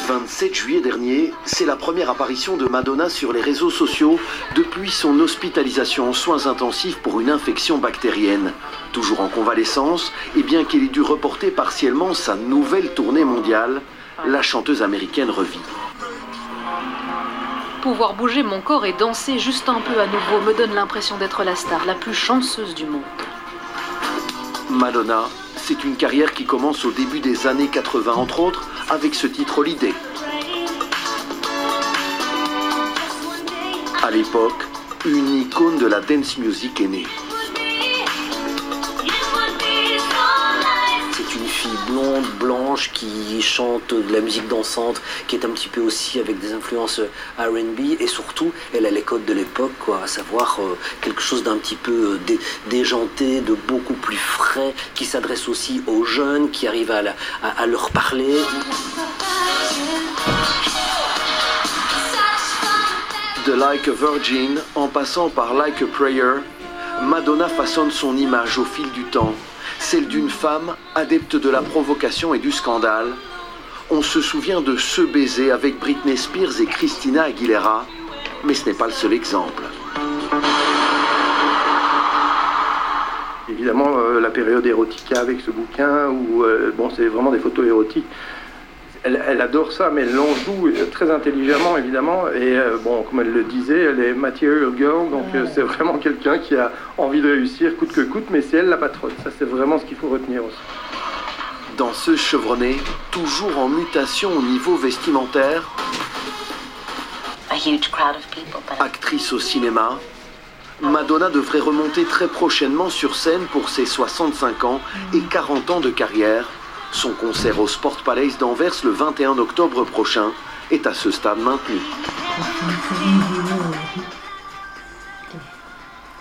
27 juillet dernier, c'est la première apparition de Madonna sur les réseaux sociaux depuis son hospitalisation en soins intensifs pour une infection bactérienne. Toujours en convalescence, et bien qu'elle ait dû reporter partiellement sa nouvelle tournée mondiale, la chanteuse américaine revit. Pouvoir bouger mon corps et danser juste un peu à nouveau me donne l'impression d'être la star la plus chanceuse du monde. Madonna, c'est une carrière qui commence au début des années 80, entre autres, avec ce titre Holiday. À l'époque, une icône de la dance music est née. C'est une fille blonde, blanche, qui chante de la musique dansante, qui est un petit peu aussi avec des influences R&B, et surtout, elle a les codes de l'époque, quoi, à savoir quelque chose d'un petit peu déjanté, de beaucoup plus frais, qui s'adresse aussi aux jeunes, qui arrive à leur parler. De Like a Virgin, en passant par Like a Prayer, Madonna façonne son image au fil du temps. Celle d'une femme adepte de la provocation et du scandale. On se souvient de ce baiser avec Britney Spears et Christina Aguilera, mais ce n'est pas le seul exemple. Évidemment, la période érotica avec ce bouquin, où bon, c'est vraiment des photos érotiques. Elle adore ça, mais elle l'en joue très intelligemment, évidemment. Et bon, comme elle le disait, elle est material girl, donc c'est vraiment quelqu'un qui a envie de réussir coûte que coûte, mais c'est elle la patronne. Ça, c'est vraiment ce qu'il faut retenir aussi. Danseuse chevronnée, toujours en mutation au niveau vestimentaire, actrice au cinéma, Madonna devrait remonter très prochainement sur scène pour ses 65 ans et 40 ans de carrière. Son concert au Sport Palace d'Anvers le 21 octobre prochain est à ce stade maintenu.